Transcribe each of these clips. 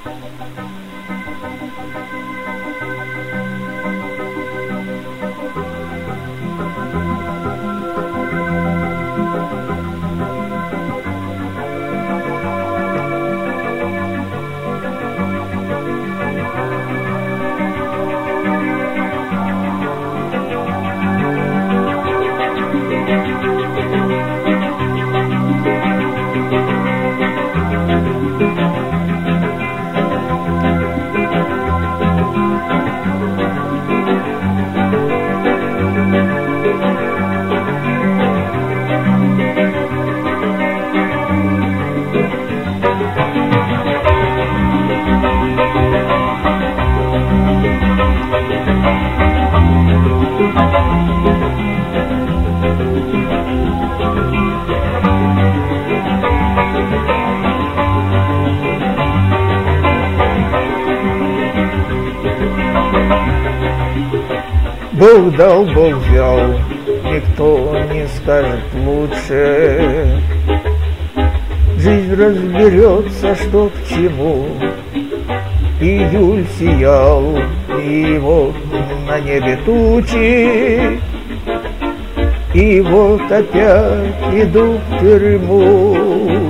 Бог дал, Бог взял, никто не скажет лучше. Жизнь разберется, что к чему. Июль сиял, и вот на небе тучи, и вот опять иду в тюрьму.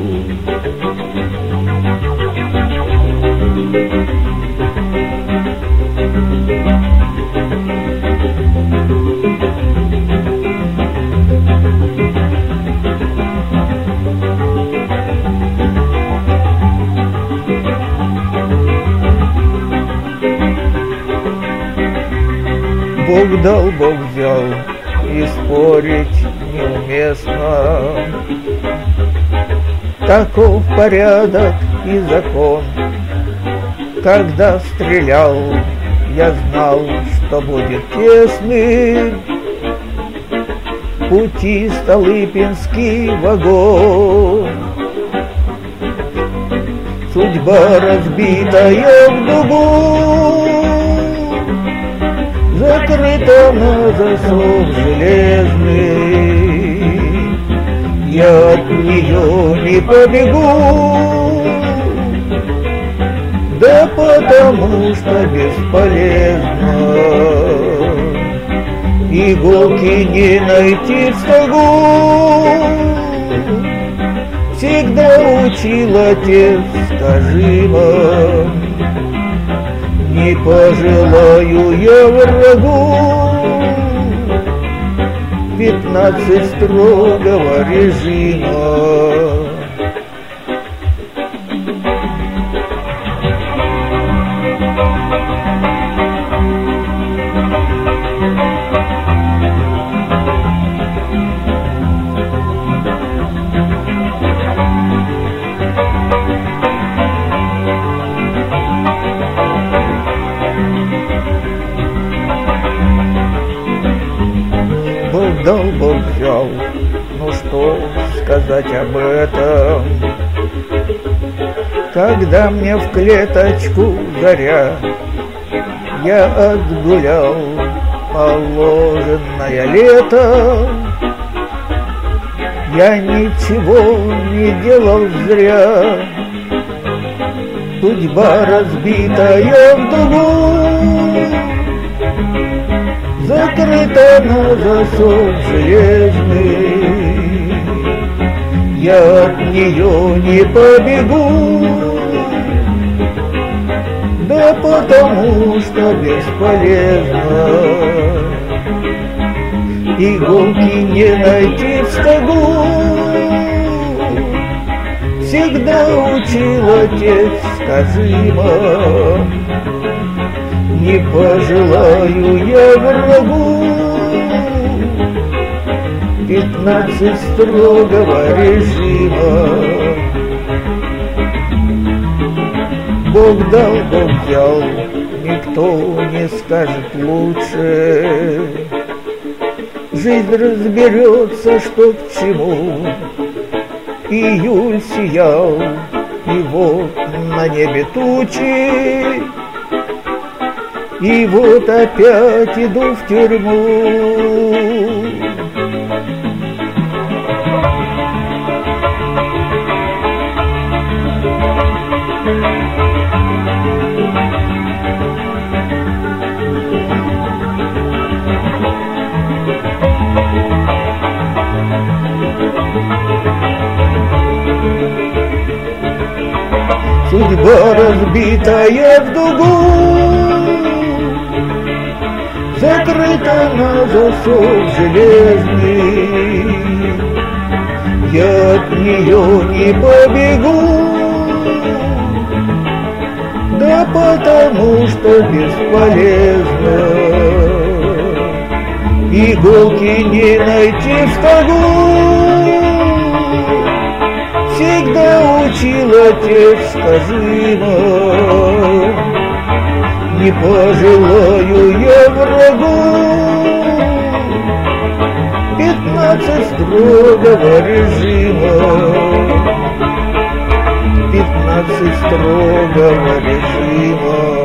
Бог дал, Бог взял, и спорить неуместно. Таков порядок и закон. Когда стрелял, я знал, что будет тесный пути Столыпинский вагон. Судьба разбитая в дугу, закрыта на засов железный. Я от нее не побегу, да потому что бесполезно. Иголки не найти в стогу, всегда учил отец, скажи вам. Не пожелаю я врагу 15 строгого режима. Бог дал, Бог взял, ну что сказать об этом? Когда мне в клеточку заря, я отгулял положенное лето. Я ничего не делал зря, судьба разбитая в дугу, закрыта на засов железный. Я от нее не побегу, да потому что бесполезно. Иголки не найти в стогу, всегда учил отец, скажи, мам. Не пожелаю я врагу 15 строгого режима. Бог дал, Бог взял, никто не скажет лучше. Жизнь разберется, что к чему. Июль сиял, и вот на небе тучи, и вот опять иду в тюрьму. Судьба разбитая в дугу, закрыта на засов железный. Я от нее не побегу, да потому что бесполезно. Иголки не найти в стогу, всегда учил отец, скажи нам, не пожелаю я врагу 15 строгого режима, 15 строгого режима.